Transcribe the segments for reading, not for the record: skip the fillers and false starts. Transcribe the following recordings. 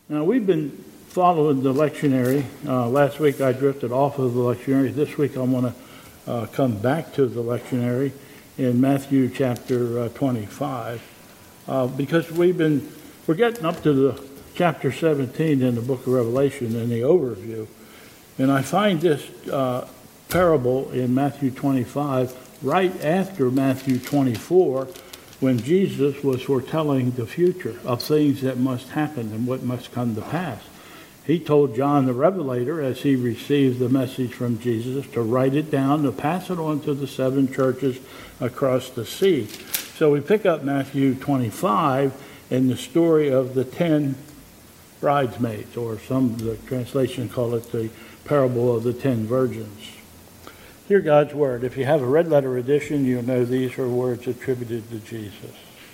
Now, we've been following the lectionary. Last week I drifted off of the lectionary. This week I want to come back to the lectionary in Matthew chapter 25 because we're getting up to the chapter 17 in the book of Revelation in the overview. And I find this parable in Matthew 25 right after Matthew 24, when Jesus was foretelling the future of things that must happen and what must come to pass. He told John the Revelator, as he received the message from Jesus, to write it down, to pass it on to the 7 churches across the sea. So we pick up Matthew 25 in the story of the 10 bridesmaids, or some of the translations call it the parable of the 10 virgins. Hear God's word. If you have a red letter edition, you'll know these are words attributed to Jesus.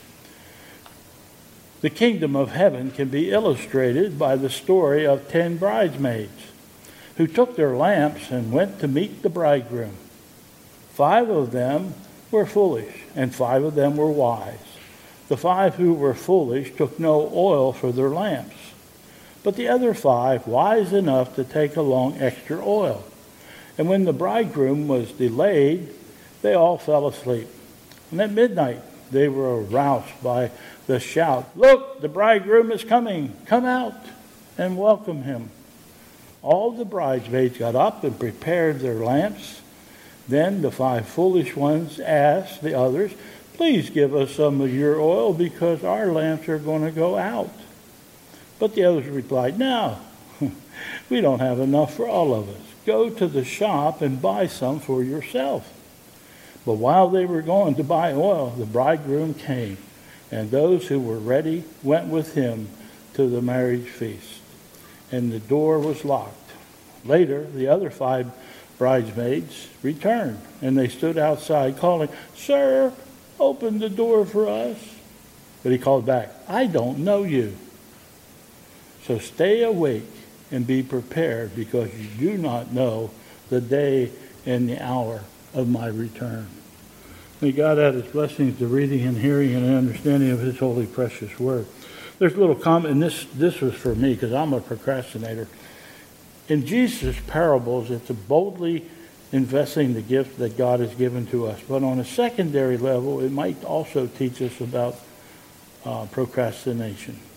The kingdom of heaven can be illustrated by the story of 10 bridesmaids who took their lamps and went to meet the bridegroom. 5 of them were foolish, and 5 of them were wise. The 5 who were foolish took no oil for their lamps, but the other 5, wise enough to take along extra oil. And when the bridegroom was delayed, they all fell asleep. And at midnight, they were aroused by the shout, "Look, the bridegroom is coming. Come out and welcome him." All the bridesmaids got up and prepared their lamps. Then the 5 foolish ones asked the others, "Please give us some of your oil because our lamps are going to go out." But the others replied, "No, we don't have enough for all of us. Go to the shop and buy some for yourself." But while they were going to buy oil, the bridegroom came, and those who were ready went with him to the marriage feast, and the door was locked. Later, the other 5 bridesmaids returned, and they stood outside calling, "Sir, open the door for us." But he called back, "I don't know you. So stay awake and be prepared, because you do not know the day and the hour of my return." May God add his blessings to reading and hearing and understanding of his holy, precious word. There's a little comment, and this was for me because I'm a procrastinator. In Jesus' parables, it's boldly investing the gift that God has given to us. But on a secondary level, it might also teach us about procrastination.